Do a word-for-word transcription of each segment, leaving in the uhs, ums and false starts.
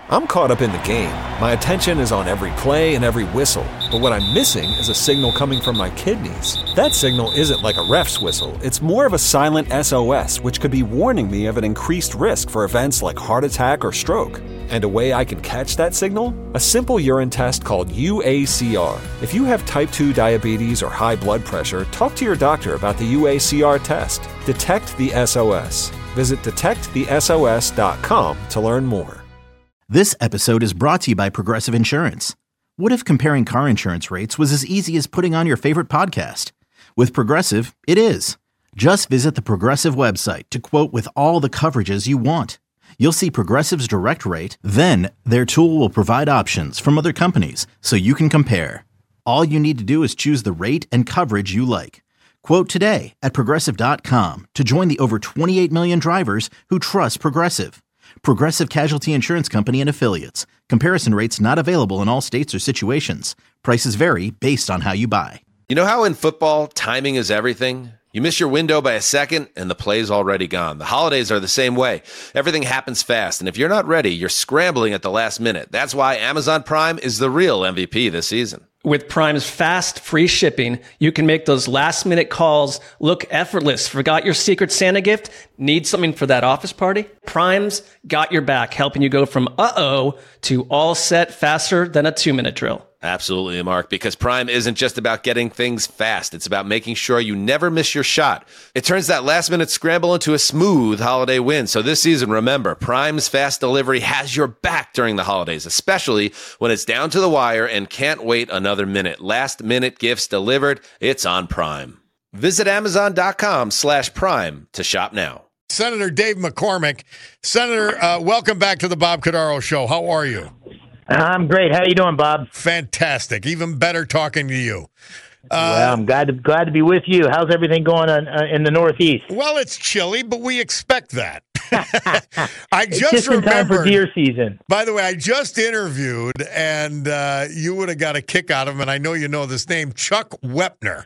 I'm caught up in the game. My attention is on every play and every whistle. But what I'm missing is a signal coming from my kidneys. That signal isn't like a ref's whistle. It's more of a silent S O S, which could be warning me of an increased risk for events like heart attack or stroke. And a way I can catch that signal? A simple urine test called U A C R. If you have type two diabetes or high blood pressure, talk to your doctor about the U A C R test. Detect the S O S. Visit detect the S O S dot com to learn more. This episode is brought to you by Progressive Insurance. What if comparing car insurance rates was as easy as putting on your favorite podcast? With Progressive, it is. Just visit the Progressive website to quote with all the coverages you want. You'll see Progressive's direct rate, then their tool will provide options from other companies so you can compare. All you need to do is choose the rate and coverage you like. Quote today at Progressive dot com to join the over twenty-eight million drivers who trust Progressive. Progressive Casualty Insurance Company and Affiliates. Comparison rates not available in all states or situations. Prices vary based on how you buy. You know how in football, timing is everything? You miss your window by a second, and the play's already gone. The holidays are the same way. Everything happens fast, and if you're not ready, you're scrambling at the last minute. That's why Amazon Prime is the real M V P this season. With Prime's fast, free shipping, you can make those last-minute calls look effortless. Forgot your Secret Santa gift? Need something for that office party? Prime's got your back, helping you go from uh-oh to all set faster than a two-minute drill. Absolutely, Mark, because Prime isn't just about getting things fast. It's about making sure you never miss your shot. It turns that last-minute scramble into a smooth holiday win. So this season, remember, Prime's fast delivery has your back during the holidays, especially when it's down to the wire and can't wait another minute. Last-minute gifts delivered. It's on Prime. Visit Amazon.com slash Prime to shop now. Senator Dave McCormick. Senator, uh, welcome back to the Bob Cordaro Show. How are you? I'm great. How are you doing, Bob? Fantastic. Even better talking to you. Uh, well, I'm glad to glad to be with you. How's everything going on uh, in the Northeast? Well, it's chilly, but we expect that. I it's just, just in time for deer season. By the way, I just interviewed, and uh, you would have got a kick out of him, and I know you know this name, Chuck Wepner.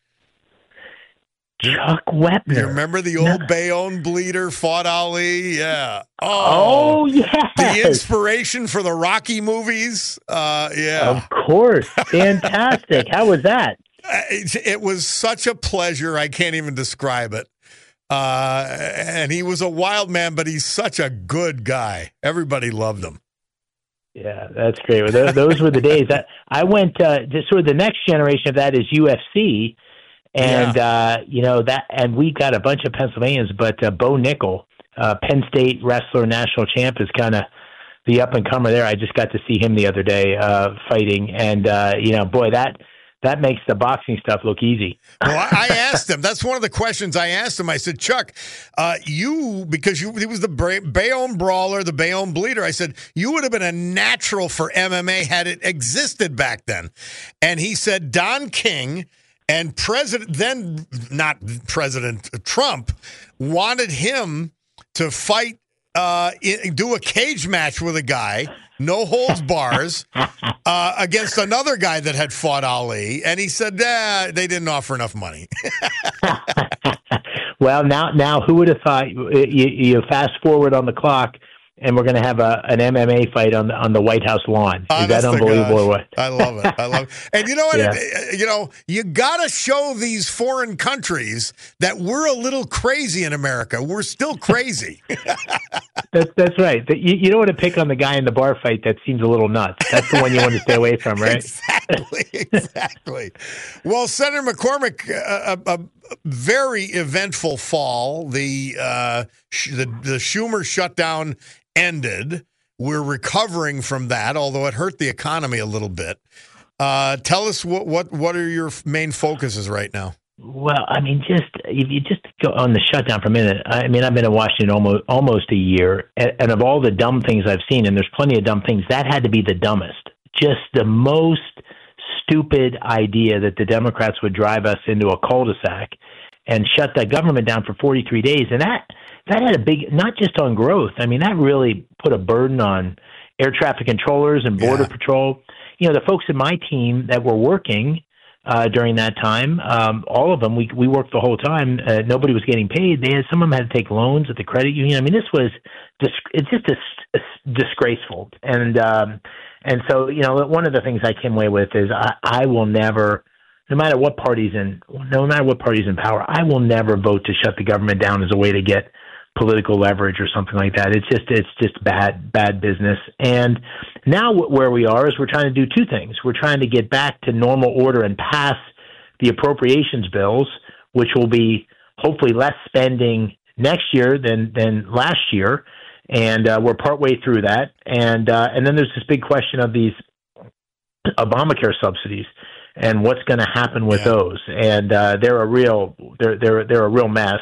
Chuck Wepner. You remember the old no. Bayonne bleeder fought Ali? Yeah. Oh, oh yes. The inspiration for the Rocky movies? Uh, yeah. Of course. Fantastic. How was that? It, it was such a pleasure. I can't even describe it. Uh, and he was a wild man, but he's such a good guy. Everybody loved him. Yeah, that's great. Well, those, those were the days. That I went uh, to sort of the next generation of that is U F C. And, yeah. uh, you know, that, and we got a bunch of Pennsylvanians, but uh, Bo Nickel, uh, Penn State wrestler, national champ, is kind of the up and comer there. I just got to see him the other day uh, fighting. And, uh, you know, boy, that, that makes the boxing stuff look easy. Well, I asked him. That's one of the questions I asked him. I said, Chuck, uh, you, because you, he was the Bayonne brawler, the Bayonne bleeder. I said, you would have been a natural for M M A had it existed back then. And he said, Don King and President, then not President Trump, wanted him to fight, uh, in, do a cage match with a guy, no holds bars, uh, against another guy that had fought Ali. And he said, nah, they didn't offer enough money. Well, now, now, who would have thought? You, you fast forward on the clock, and we're going to have a an M M A fight on the on the White House lawn. Is that unbelievable or what? I love it. I love it. And you know what? Yeah. It, you know, you got to show these foreign countries that we're a little crazy in America. We're still crazy. that's that's right. You, you don't want to pick on the guy in the bar fight that seems a little nuts. That's the one you want to stay away from, right? Exactly. Exactly. Well, Senator McCormick, a, a, a very eventful fall. The uh, sh- the the Schumer shutdown ended. We're recovering from that, although it hurt the economy a little bit. Uh, tell us what, what, what are your main focuses right now? Well, I mean, just if you just go on the shutdown for a minute. I mean, I've been in Washington almost almost a year, and, and of all the dumb things I've seen, and there's plenty of dumb things, that had to be the dumbest. Just the most stupid idea that the Democrats would drive us into a cul-de-sac and shut that government down for forty-three days, and that. That had a big, not just on growth. I mean, that really put a burden on air traffic controllers and border yeah. patrol. You know, the folks in my team that were working uh, during that time. Um, all of them, we we worked the whole time. Uh, nobody was getting paid. They had, some of them had to take loans at the credit union. I mean, this was dis- it's just a, a disgraceful. And um, and so, you know, one of the things I came away with is I, I will never, no matter what party's in, no matter what party's in power, I will never vote to shut the government down as a way to get political leverage or something like that. It's just it's just bad bad business. And now where we are is we're trying to do two things. We're trying to get back to normal order and pass the appropriations bills, which will be hopefully less spending next year than than last year. And uh, we're partway through that. And uh, and then there's this big question of these Obamacare subsidies and what's going to happen with yeah. those. And uh, they're a real they're they're they're a real mess.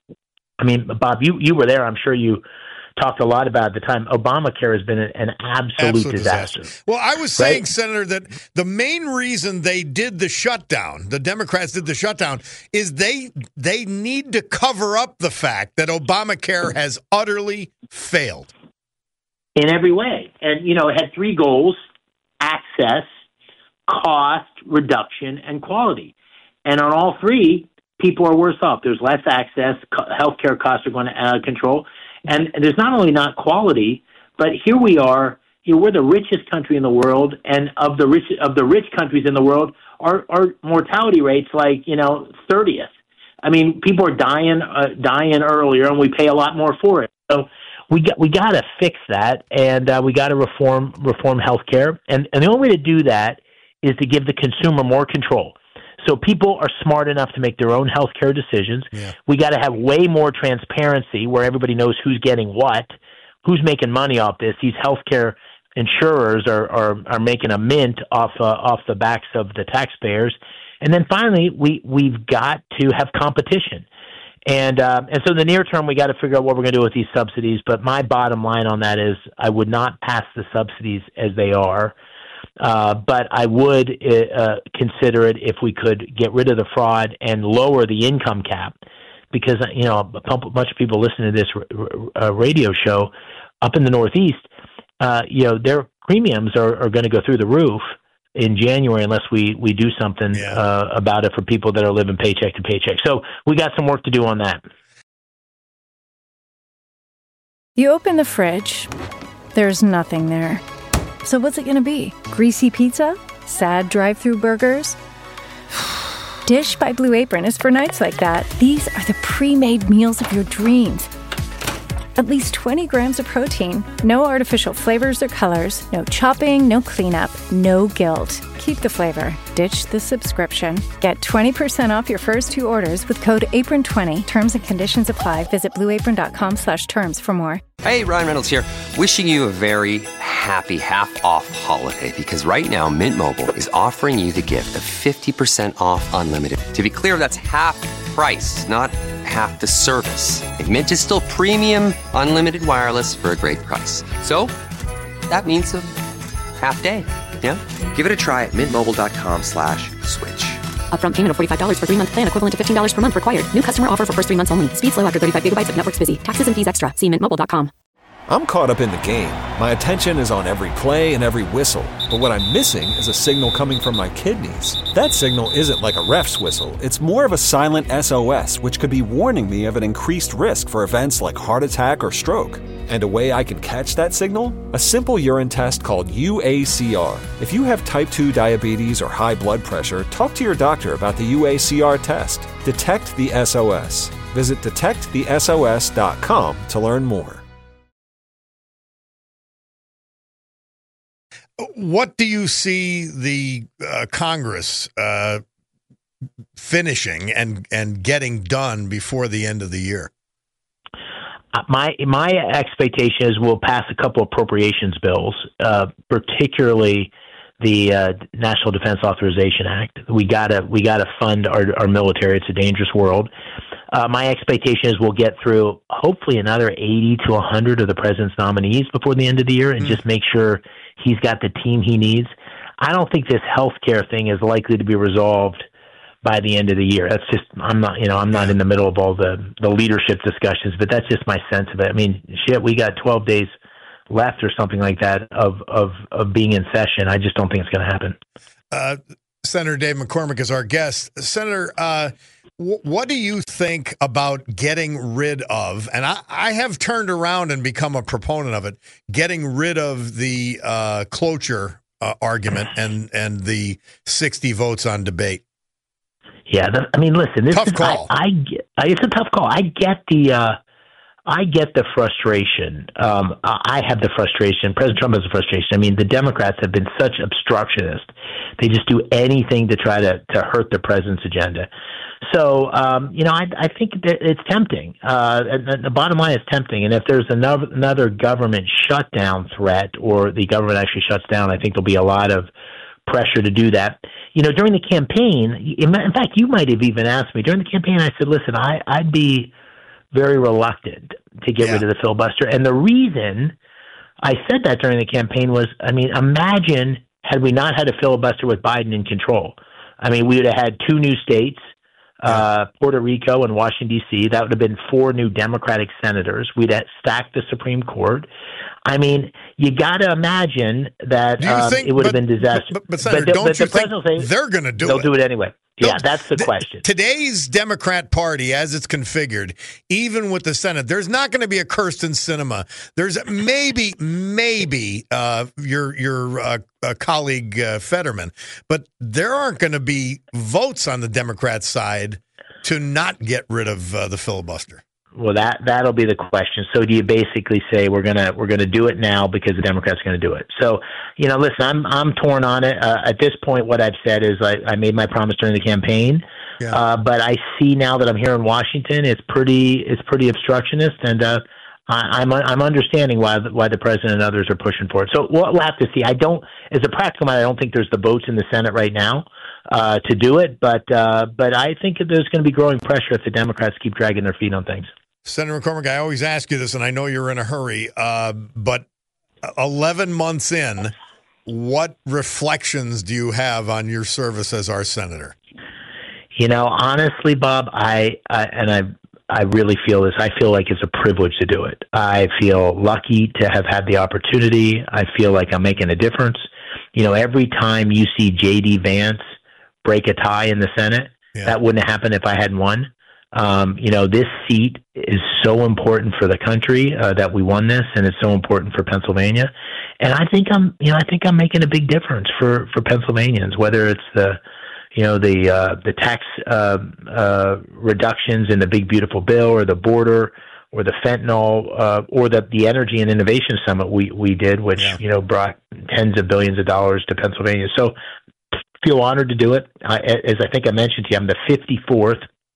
I mean, Bob, you, you were there. I'm sure you talked a lot about at the time. Obamacare has been an, an absolute, absolute disaster. disaster. Well, I was saying, right? Senator, that the main reason they did the shutdown, the Democrats did the shutdown, is they they need to cover up the fact that Obamacare has utterly failed. In every way. And, you know, it had three goals: access, cost reduction, and quality. And on all three, people are worse off. There's less access. Co- healthcare costs are going to out of control. And there's not only not quality, but here we are. You know, we're the richest country in the world, and of the rich of the rich countries in the world, our our mortality rates like you know thirtieth. I mean, people are dying uh, dying earlier, and we pay a lot more for it. So we got we got to fix that, and uh, we got to reform reform healthcare. And and the only way to do that is to give the consumer more control. So people are smart enough to make their own healthcare decisions. Yeah. We got to have way more transparency where everybody knows who's getting what, who's making money off this. These healthcare insurers are are, are making a mint off uh, off the backs of the taxpayers. And then finally, we we've got to have competition. And uh, and so in the near term, we got to figure out what we're going to do with these subsidies. But my bottom line on that is I would not pass the subsidies as they are. Uh, but I would uh, consider it if we could get rid of the fraud and lower the income cap, because you know a bunch of people listen to this uh, radio show up in the Northeast. Uh, you know their premiums are, are going to go through the roof in January unless we, we do something yeah. uh, about it for people that are living paycheck to paycheck. So we got some work to do on that. You open the fridge, there's nothing there. So what's it going to be? Greasy pizza? Sad drive-thru burgers? Dish by Blue Apron is for nights like that. These are the pre-made meals of your dreams. At least twenty grams of protein, no artificial flavors or colors, no chopping, no cleanup, no guilt. Keep the flavor. Ditch the subscription. Get twenty percent off your first two orders with code apron twenty. Terms and conditions apply. Visit blueapron.com slash terms for more. Hey, Ryan Reynolds here. Wishing you a very happy half-off holiday, because right now Mint Mobile is offering you the gift of fifty percent off unlimited. To be clear, that's half price, not half the service. And Mint is still premium unlimited wireless for a great price. So that means a half day. Yeah? Give it a try at mintmobile.com slash switch. Upfront payment of forty-five dollars for three-month plan equivalent to fifteen dollars per month required. New customer offer for first three months only. Speed slow after thirty-five gigabytes if network's busy. Taxes and fees extra. See mint mobile dot com. I'm caught up in the game. My attention is on every play and every whistle. But what I'm missing is a signal coming from my kidneys. That signal isn't like a ref's whistle. It's more of a silent S O S, which could be warning me of an increased risk for events like heart attack or stroke. And a way I can catch that signal? A simple urine test called U A C R. If you have type two diabetes or high blood pressure, talk to your doctor about the U A C R test. Detect the S O S. Visit detect the S O S dot com to learn more. What do you see the uh, Congress uh, finishing and, and getting done before the end of the year? My my expectation is we'll pass a couple appropriations bills, uh, particularly the uh, National Defense Authorization Act. We gotta we gotta fund our our military. It's a dangerous world. Uh, my expectation is we'll get through hopefully another eighty to one hundred of the president's nominees before the end of the year, and mm. just make sure he's got the team he needs. I don't think this healthcare thing is likely to be resolved by the end of the year. That's just, I'm not, you know, I'm not in the middle of all the, the leadership discussions, but that's just my sense of it. I mean, shit, we got twelve days left or something like that of, of, of being in session. I just don't think it's going to happen. Uh, Senator Dave McCormick is our guest. Senator, uh, w- what do you think about getting rid of, and I, I have turned around and become a proponent of it, getting rid of the uh, cloture uh, argument and, and the sixty votes on debate? Yeah, the, I mean, listen, this tough is, call. I, I get, it's a tough call. I get the, uh, I get the frustration. Um, I have the frustration. President Trump has the frustration. I mean, the Democrats have been such obstructionists. They just do anything to try to, to hurt the president's agenda. So, um, you know, I, I think that it's tempting. Uh, and the bottom line is tempting. And if there's another, another government shutdown threat, or the government actually shuts down, I think there'll be a lot of pressure to do that. You know, during the campaign, in fact, you might have even asked me during the campaign, I said, listen, I, I'd be very reluctant to get yeah. rid of the filibuster. And the reason I said that during the campaign was, I mean, imagine had we not had a filibuster with Biden in control. I mean, we would have had two new states, uh, Puerto Rico and Washington, D C. That would have been four new Democratic senators. We'd have stacked the Supreme Court. I mean, you got to imagine that um, think, it would but, have been disastrous. But, but, but Senator, but, don't but you the think say, they're going to do they'll it? They'll do it anyway. Yeah, that's the question. Today's Democrat Party, as it's configured, even with the Senate, there's not going to be a Kyrsten Sinema. There's maybe, maybe uh, your your uh, uh, colleague uh, Fetterman, but there aren't going to be votes on the Democrat side to not get rid of uh, the filibuster. Well, that that'll be the question. So, do you basically say we're gonna we're gonna do it now because the Democrats are gonna do it? So, you know, listen, I'm I'm torn on it. Uh, at this point, what I've said is I, I made my promise during the campaign, yeah. uh, but I see now that I'm here in Washington, it's pretty it's pretty obstructionist, and uh, I, I'm I'm understanding why the, why the president and others are pushing for it. So we'll, we'll have to see. I don't, as a practical matter, I don't think there's the votes in the Senate right now uh, to do it, but uh, but I think there's going to be growing pressure if the Democrats keep dragging their feet on things. Senator McCormick, I always ask you this, and I know you're in a hurry, uh, but eleven months in, what reflections do you have on your service as our senator? You know, honestly, Bob, I, I and I I really feel this. I feel like it's a privilege to do it. I feel lucky to have had the opportunity. I feel like I'm making a difference. You know, every time you see J D Vance break a tie in the Senate, yeah. that wouldn't have happened if I hadn't won. Um, you know, this seat is so important for the country uh, that we won this, and it's so important for Pennsylvania. And I think I'm, you know, I think I'm making a big difference for, for Pennsylvanians, whether it's the, you know, the uh, the tax uh, uh, reductions in the Big Beautiful Bill, or the border, or the fentanyl, uh, or the the Energy and Innovation Summit we we did, which yeah. you know brought tens of billions of dollars to Pennsylvania. So, feel honored to do it. I, as I think I mentioned to you, I'm the fifty-fourth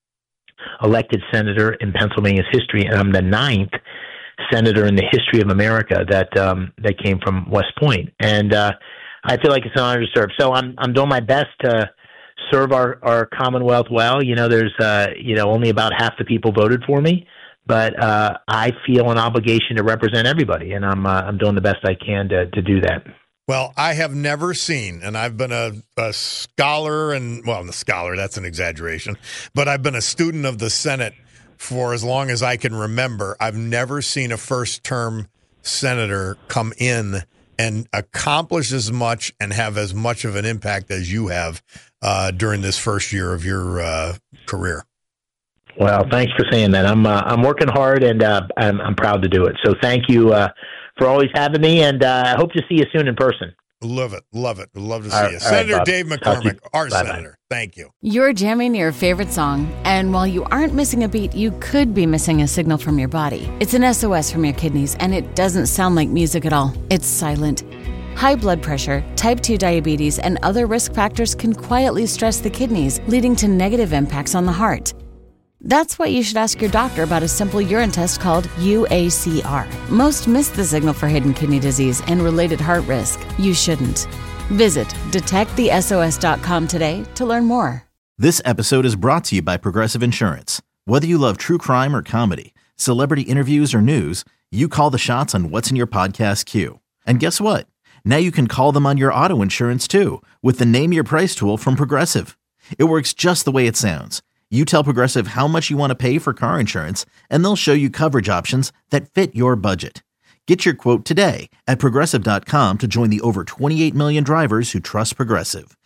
elected senator in Pennsylvania's history, and I'm the ninth senator in the history of America that um, that came from West Point. And uh, I feel like it's an honor to serve. So I'm I'm doing my best to serve our, our Commonwealth well. You know, there's uh, you know only about half the people voted for me, but uh, I feel an obligation to represent everybody, and I'm uh, I'm doing the best I can to to do that. Well, I have never seen, and I've been a, a scholar, and well, a scholar, that's an exaggeration, but I've been a student of the Senate for as long as I can remember. I've never seen a first-term senator come in and accomplish as much and have as much of an impact as you have uh, during this first year of your uh, career. Well, thanks for saying that. I'm uh, I'm working hard, and uh, I'm, I'm proud to do it. So thank you uh, for always having me, and uh, I hope to see you soon in person. Love it. Love it. Love to see all you. Right, Senator right, Dave McCormick, our Bye-bye. senator. Thank you. You're jamming your favorite song, and while you aren't missing a beat, you could be missing a signal from your body. It's an S O S from your kidneys, and it doesn't sound like music at all. It's silent. High blood pressure, type two diabetes, and other risk factors can quietly stress the kidneys, leading to negative impacts on the heart. That's why you should ask your doctor about a simple urine test called U A C R. Most miss the signal for hidden kidney disease and related heart risk. You shouldn't. Visit detect the S O S dot com today to learn more. This episode is brought to you by Progressive Insurance. Whether you love true crime or comedy, celebrity interviews or news, you call the shots on what's in your podcast queue. And guess what? Now you can call them on your auto insurance too with the Name Your Price tool from Progressive. It works just the way it sounds. You tell Progressive how much you want to pay for car insurance, and they'll show you coverage options that fit your budget. Get your quote today at Progressive dot com to join the over twenty-eight million drivers who trust Progressive.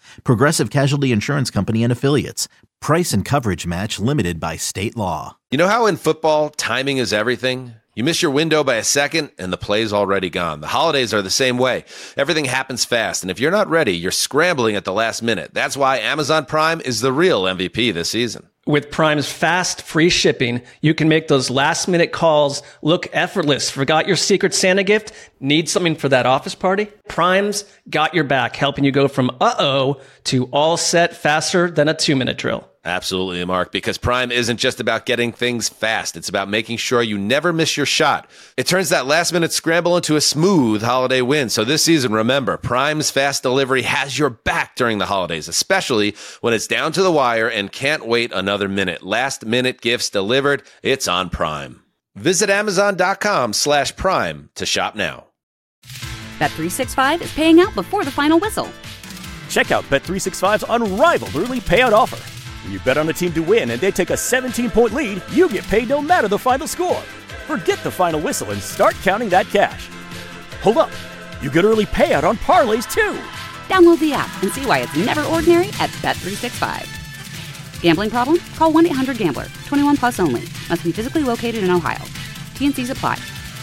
Progressive Casualty Insurance Company and Affiliates. Price and coverage match limited by state law. You know how in football, timing is everything? You miss your window by a second, and the play's already gone. The holidays are the same way. Everything happens fast, and if you're not ready, you're scrambling at the last minute. That's why Amazon Prime is the real M V P this season. With Prime's fast, free shipping, you can make those last-minute calls look effortless. Forgot your Secret Santa gift? Need something for that office party? Prime's got your back, helping you go from uh-oh to all set faster than a two-minute drill. Absolutely, Mark, because Prime isn't just about getting things fast. It's about making sure you never miss your shot. It turns that last-minute scramble into a smooth holiday win. So this season, remember, Prime's fast delivery has your back during the holidays, especially when it's down to the wire and can't wait another minute. Last-minute gifts delivered, it's on Prime. Visit Amazon.com slash Prime to shop now. Bet three sixty-five is paying out before the final whistle. Check out Bet three sixty-five's unrivaled early payout offer. When you bet on a team to win and they take a seventeen-point lead, you get paid no matter the final score. Forget the final whistle and start counting that cash. Hold up. You get early payout on parlays, too. Download the app and see why it's never ordinary at Bet three sixty-five. Gambling problem? Call one eight hundred gambler. twenty-one plus only. Must be physically located in Ohio. T N Cs apply.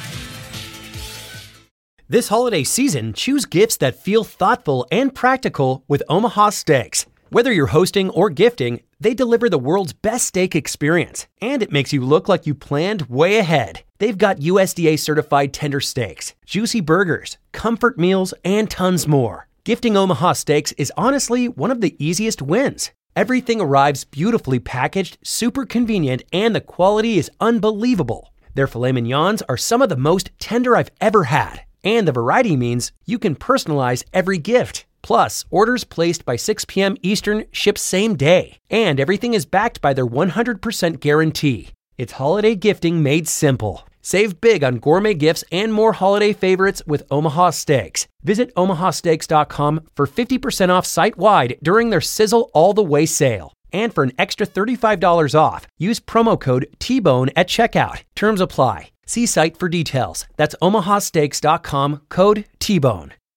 This holiday season, choose gifts that feel thoughtful and practical with Omaha Steaks. Whether you're hosting or gifting, they deliver the world's best steak experience, and it makes you look like you planned way ahead. They've got U S D A-certified tender steaks, juicy burgers, comfort meals, and tons more. Gifting Omaha Steaks is honestly one of the easiest wins. Everything arrives beautifully packaged, super convenient, and the quality is unbelievable. Their filet mignons are some of the most tender I've ever had, and the variety means you can personalize every gift. Plus, orders placed by six p.m. Eastern ship same day. And everything is backed by their one hundred percent guarantee. It's holiday gifting made simple. Save big on gourmet gifts and more holiday favorites with Omaha Steaks. Visit omaha steaks dot com for fifty percent off site-wide during their Sizzle All the Way sale. And for an extra thirty-five dollars off, use promo code T bone at checkout. Terms apply. See site for details. That's omaha steaks dot com, code T bone.